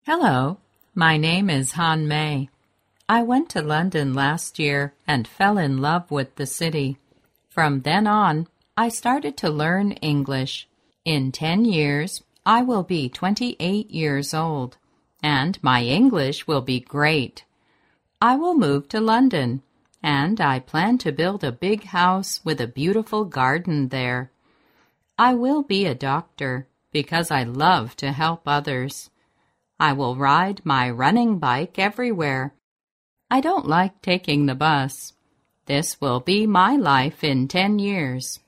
Hello, my name is Han Mei. I went to London last year and fell in love with the city. From then on, I started to learn English. In 10 years, I will be 28 years old, and my English will be great. I will move to London, and I plan to build a big house with a beautiful garden there. I will be a doctor because I love to help others. I will ride my running bike everywhere. I don't like taking the bus. This will be my life in 10 years.